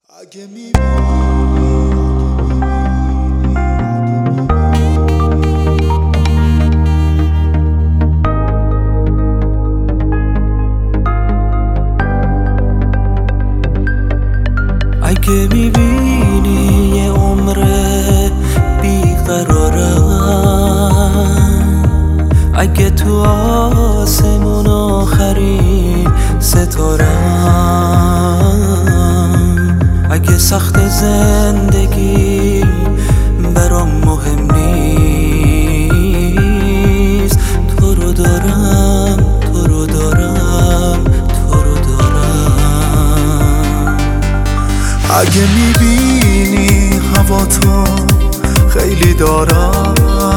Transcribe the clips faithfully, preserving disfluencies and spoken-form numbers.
اگه میبینی اگه میبینی یه عمره بیقرارم، اگه تو آسمون آخرین ستارم، اگه سخت زندگی برام مهم نیست، تو رو دارم تو رو دارم تو رو دارم. اگه میبینی هوا تو خیلی دارم،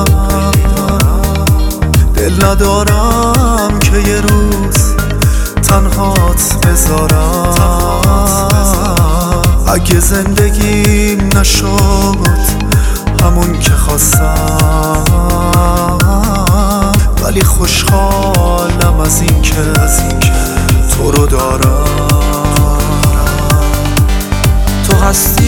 دل ندارم که یه روز تنهات بذارم. اگه زندگیم نشد همون که خواستم، ولی خوشحالم از این که تو رو دارم. تو هستی